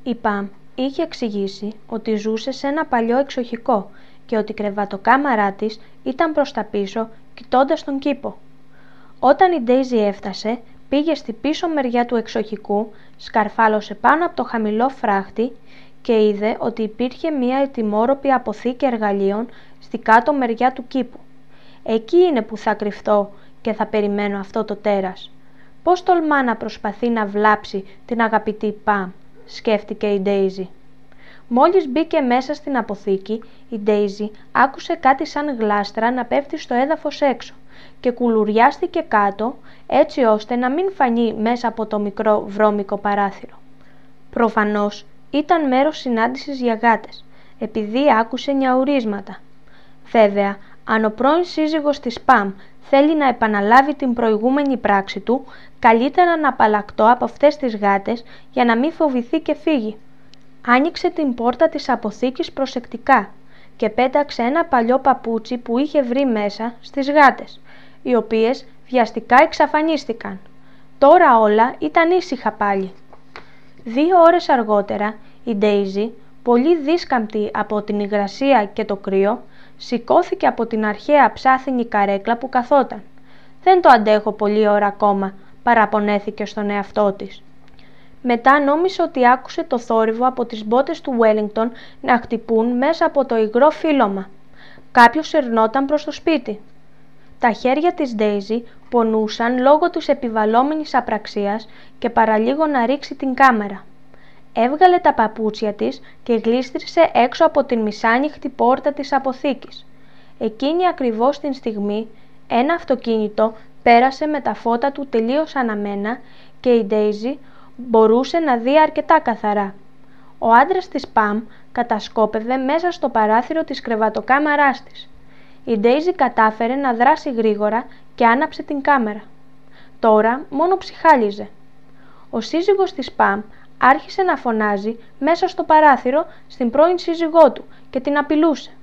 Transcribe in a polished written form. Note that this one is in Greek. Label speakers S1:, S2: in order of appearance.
S1: Η Παμ είχε εξηγήσει ότι ζούσε σε ένα παλιό εξοχικό και ότι η κρεβατοκάμαρά της ήταν προς τα πίσω, κοιτώντας τον κήπο. Όταν η Ντέιζι έφτασε, πήγε στη πίσω μεριά του εξοχικού, σκαρφάλωσε πάνω από το χαμηλό φράχτη και είδε ότι υπήρχε μια ετοιμόρροπη αποθήκη εργαλείων στη κάτω μεριά του κήπου. «Εκεί είναι που θα κρυφτώ και θα περιμένω αυτό το τέρας. Πώς τολμά να προσπαθεί να βλάψει την αγαπητή Παμ», σκέφτηκε η Ντέιζι. Μόλις μπήκε μέσα στην αποθήκη, η Ντέιζι άκουσε κάτι σαν γλάστρα να πέφτει στο έδαφος έξω και κουλουριάστηκε κάτω έτσι ώστε να μην φανεί μέσα από το μικρό βρώμικο παράθυρο. Προφανώς ήταν μέρος συνάντησης για γάτες, επειδή άκουσε νιαουρίσματα. Βέβαια, αν ο πρώην σύζυγος της Παμ θέλει να επαναλάβει την προηγούμενη πράξη του, καλύτερα να απαλλακτώ από αυτές τις γάτες για να μην φοβηθεί και φύγει. Άνοιξε την πόρτα της αποθήκης προσεκτικά και πέταξε ένα παλιό παπούτσι που είχε βρει μέσα στις γάτες, οι οποίες βιαστικά εξαφανίστηκαν. Τώρα όλα ήταν ήσυχα πάλι. 2 ώρες αργότερα, η Ντέιζι, πολύ δίσκαμπτη από την υγρασία και το κρύο, σηκώθηκε από την αρχαία ψάθινη καρέκλα που καθόταν. «Δεν το αντέχω πολλή ώρα ακόμα», παραπονέθηκε στον εαυτό της. Μετά νόμισε ότι άκουσε το θόρυβο από τις μπότες του Wellington να χτυπούν μέσα από το υγρό φύλλωμα. Κάποιος ερνόταν προς το σπίτι. Τα χέρια της Ντέιζι πονούσαν λόγω της επιβαλόμενης απραξίας και παραλίγο να ρίξει την κάμερα. Έβγαλε τα παπούτσια της και γλίστρισε έξω από την μισάνοιχτη πόρτα της αποθήκης. Εκείνη ακριβώς την στιγμή ένα αυτοκίνητο πέρασε με τα φώτα του τελείως αναμένα και η Ντέιζι μπορούσε να δει αρκετά καθαρά. Ο άντρας της Παμ κατασκόπευε μέσα στο παράθυρο της κρεβατοκάμαράς της. Η Ντέιζι κατάφερε να δράσει γρήγορα και άναψε την κάμερα. Τώρα μόνο ψιχάλιζε. Ο σύζυγος της Παμ άρχισε να φωνάζει μέσα στο παράθυρο στην πρώην σύζυγό του και την απειλούσε.